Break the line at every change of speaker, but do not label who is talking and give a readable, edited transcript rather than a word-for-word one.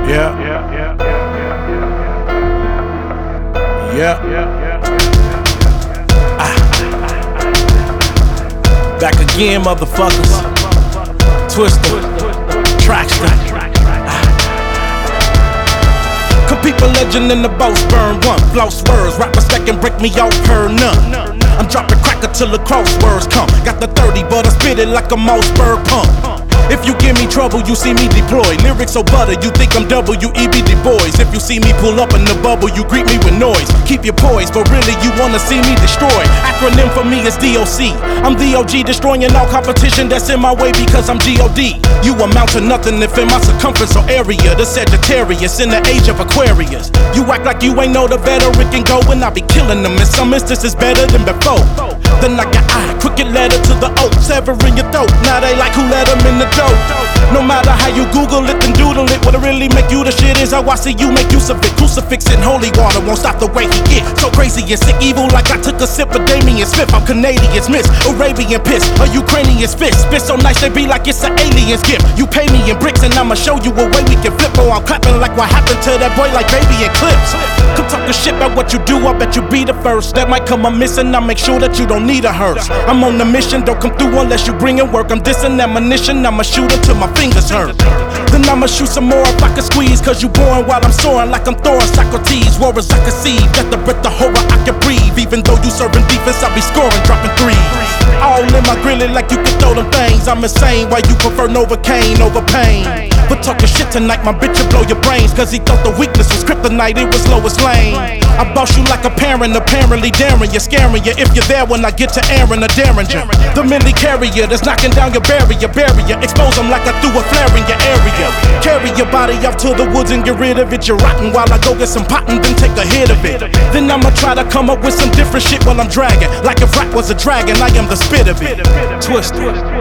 Yeah. Back again, motherfuckers. Twister, Traxster. Compete for legend in the boats, burn one, floss words. Rappers that can break me off, per none. I'm dropping cracker till the crosswords come. Got the 30, but I spit it like a Mossberg pump. If you give me trouble, you see me deploy. Lyrics so butter, you think I'm W.E.B. Du Bois. If you see me pull up in the bubble, you greet me with noise. Keep your poise, but really you wanna see me destroy. Acronym for me is DOC. I'm the OG, destroying all competition that's in my way because I'm G.O.D. You amount to nothing if in my circumference or area. The Sagittarius in the age of Aquarius. You act like you ain't know the veteran can go, and I be killing them. In some instances better than before. Then I got crooked letter to the O, severing your throat. Now they like who let them in the dough. No matter how you Google it and doodle it, what'll really make you the shit is how I see you make use of it. Crucifix and holy water won't stop the way he get so crazy and sick, evil like I took a sip of Damian Smith. I'm Canadian Smith, Arabian piss, a Ukrainian spit. Spit so nice they be like it's an alien's gift. You pay me in bricks and I'ma show you a way we can flip. Oh, I'm clapping like what happened to that boy like baby in clips. Come talking shit about what you do, I bet you be the first. That might come amiss and I'll make sure that you don't need a hearse. I'm on a mission, don't come through unless you bring in work. I'm dissing ammunition, I'ma shoot until my fingers hurt. Then I'ma shoot some more if I can squeeze. Cause you born while I'm soaring like I'm throwing Socrates. War as I can see, got the breath of horror I can breathe. Even though you serving defense, I be scoring, dropping threes. All in my grilly like you can throw them things. I'm insane, why you prefer Novocaine over pain? But talking shit tonight, my bitch will blow your brains. Cause he thought the weakness was kryptonite, it was Lois Lane. I boss you like a parent, apparently daring you, scaring you. If you're there when I get to Aaron or Derringer, the milli carrier that's knocking down your barrier. Expose them like I threw a flare in your area. Carry your body off to the woods and get rid of it. You're rotten while I go get some pot and then take a hit of it. Then I'ma try to come up with some different shit while I'm dragging. Like if rap was a dragon, I am the spit of it. Twister.